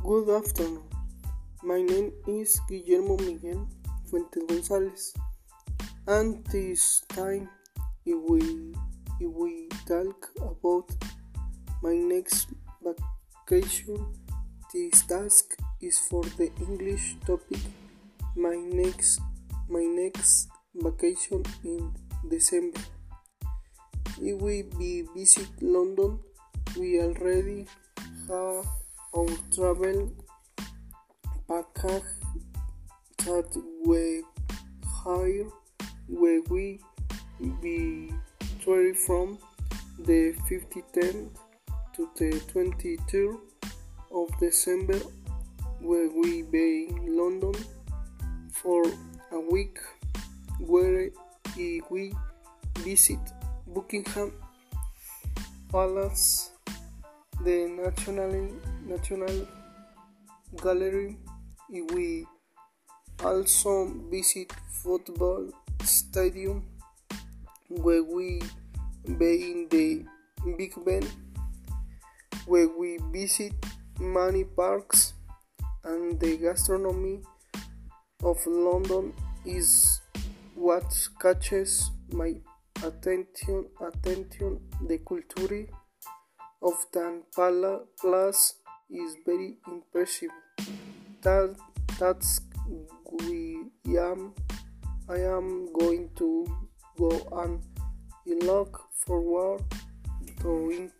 Good afternoon. My name is Guillermo Miguel Fuentes González, and this time we talk about my next vacation. This task is for the English topic. My next vacation in December. If we visit London, we already have our travel package that we hire where we be travel from the 15th to the 23rd of December, where we be in London for a week, where we visit Buckingham Palace, the National Gallery. We also visit football stadium, where we be in the Big Ben, where we visit many parks, and the gastronomy of London is what catches my attention. The culture of the palace is very impressive. That's I am going to go, and I look forward to